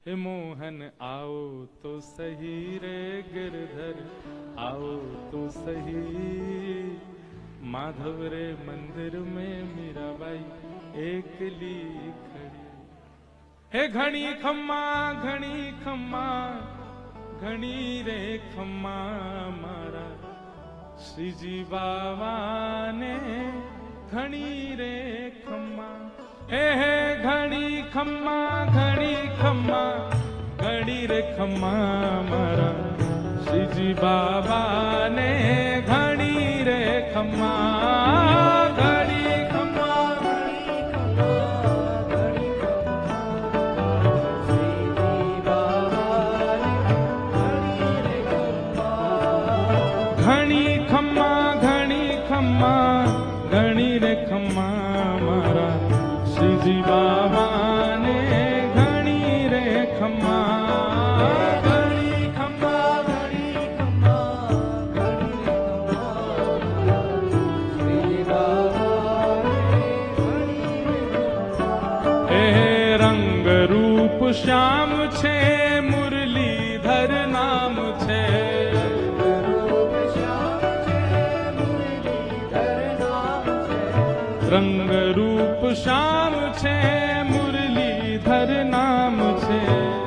हे मोहन आओ तो सही रे गिरधर आओ तो सही, माधव रे मंदिर में मीराबाई एकली खड़ी। हे घणी खम्मा घणी रे खम्मा मारा श्रीजी बाबा ने घणी रे खम्मा। हे घणी खम्मा घणी रे खम्मा मारा श्रीजी बाबा ने घणी रे खम्मा। घणी खम्मा घणी खम्मा घणी रे खम्मा मारा श्रीजी बाबा ने घणी रे खम्मा। रंग रूप श्याम छे मुरलीधर नाम छे। रंग रूप श्याम छे मुरलीधर नाम छे।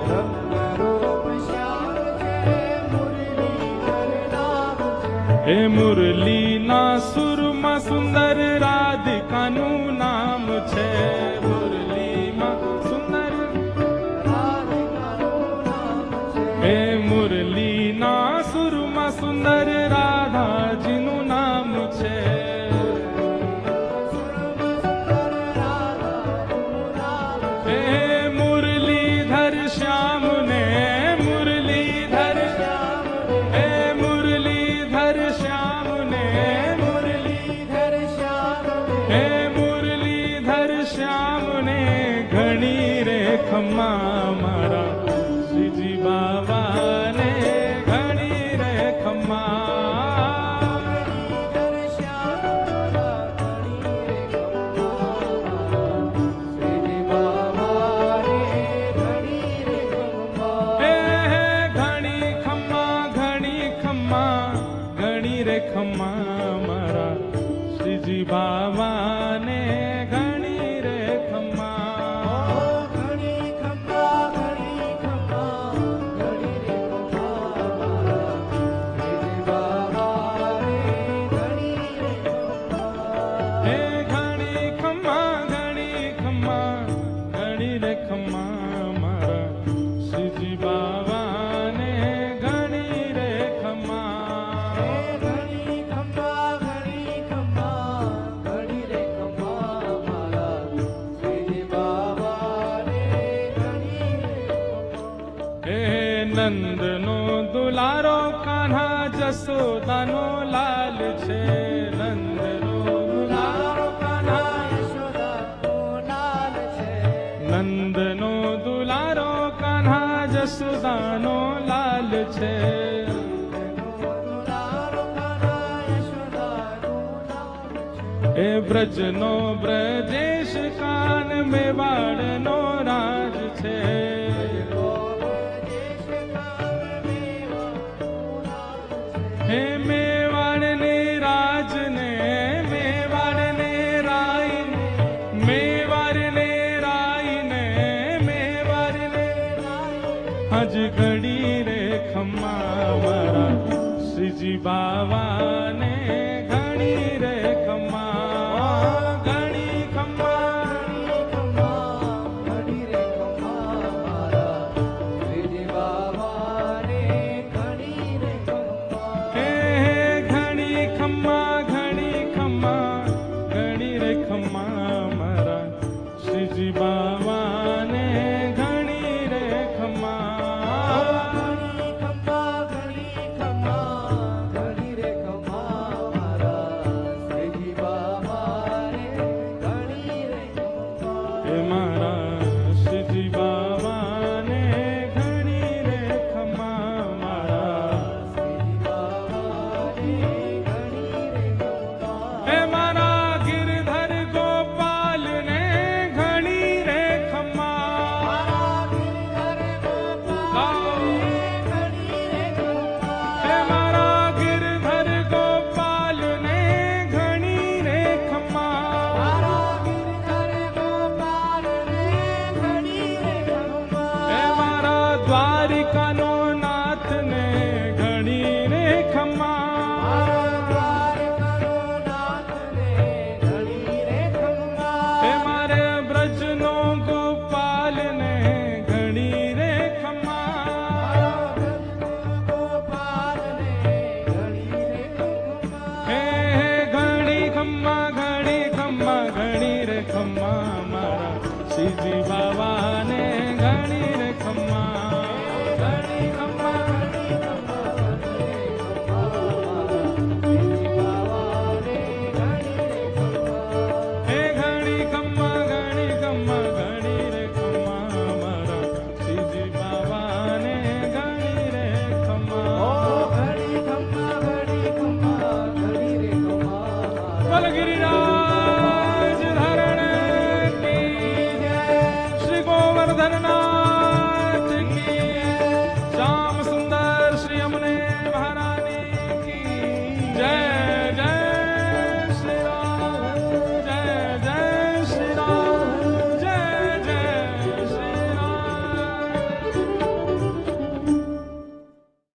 हे मुरली ना सुर में सुंदर राधिका नु नाम छे। मुरली में सुंदर हे मुरली ना सुर में सुंदर राधा जी नु नाम छे। हे मुरलीधर श्याम ने मुरलीधर हे मुरलीधर श्याम ने मुरलीधर श्याम हे मुरलीधर श्याम ने घणी रे खम्मा मारा श्रीजी बाबा ने घणी रे खम्मा। खम्मा मारा श्रीजी बाबा ने घणी रे खम्मा। घणी खम्मा घणी रे खम्मा मारा श्रीजी बाबा ने घणी रे खम्मा। हे घणी खम्मा घणी रे खम्मा मारा श्रीजी बाबा ने घणी रे खम्मा। नंद नो दुलारो कान्हा जसोदा नो लाल छे। नंद नो दुलारो कान्हा यशोदा नो लाल छे। नंद नो दुलारो कान्हा जसोदा नो लाल छे। हे ब्रज नो ब्रजेश कान मेवाड़ नो राज छे। हे मेवाड़ ने राज ने मेवाड़ ने राय मेवाड़ ने राय ने मेवाड़ ने हज घड़ी रे खम्मा मारा श्रीजी बाबा ने घड़ी रे खम्मा। घड़ी खम्मा घड़ी रे खम्मा मारा श्रीजी बाबा ने घड़ी रे खम्मा। घणी खम्मा घणी रे खम्मा मारा श्रीजी बाबा ने घणी रे खम्मा। घणी खम्मा घणी रे खम्मा દ્વારિકાનો